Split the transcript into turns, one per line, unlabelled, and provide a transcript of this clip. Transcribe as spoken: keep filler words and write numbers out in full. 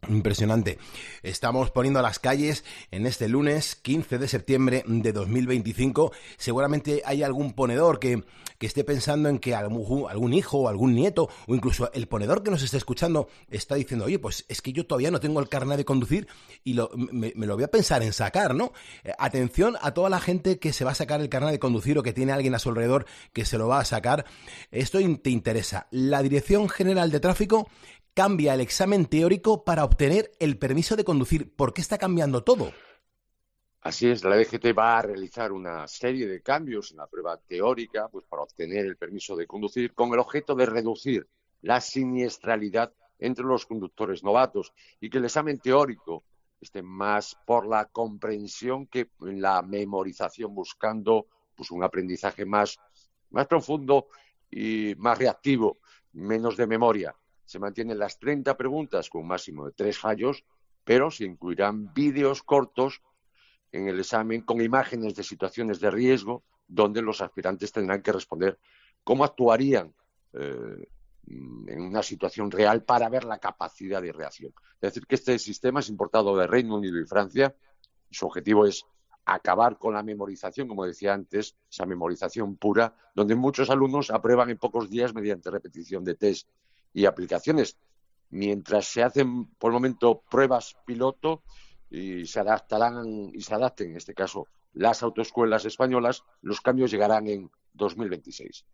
Impresionante. Estamos poniendo a las calles en este lunes quince de septiembre de dos mil veinticinco. Seguramente hay algún ponedor que, que esté pensando en que algún, algún hijo o algún nieto, o incluso el ponedor que nos esté escuchando está diciendo, oye, pues es que yo todavía no tengo el carnet de conducir y lo, me, me lo voy a pensar en sacar, ¿no? Eh, atención a toda la gente que se va a sacar el carnet de conducir o que tiene a alguien a su alrededor que se lo va a sacar. Esto te interesa. La Dirección General de Tráfico cambia el examen teórico para obtener el permiso de conducir. ¿Por qué está cambiando todo?
Así es, la D G T va a realizar una serie de cambios en la prueba teórica, pues para obtener el permiso de conducir, con el objeto de reducir la siniestralidad entre los conductores novatos y que el examen teórico esté más por la comprensión que en la memorización, buscando pues un aprendizaje más, más profundo y más reactivo, menos de memoria. Se mantienen las treinta preguntas con un máximo de tres fallos, pero se incluirán vídeos cortos en el examen con imágenes de situaciones de riesgo donde los aspirantes tendrán que responder cómo actuarían eh, en una situación real para ver la capacidad de reacción. Es decir, que este sistema es importado de Reino Unido y Francia y su objetivo es acabar con la memorización, como decía antes, esa memorización pura, donde muchos alumnos aprueban en pocos días mediante repetición de test y aplicaciones, mientras se hacen por el momento pruebas piloto y se adaptarán y se adapten, en este caso, las autoescuelas españolas. Los cambios llegarán en dos mil veintiséis.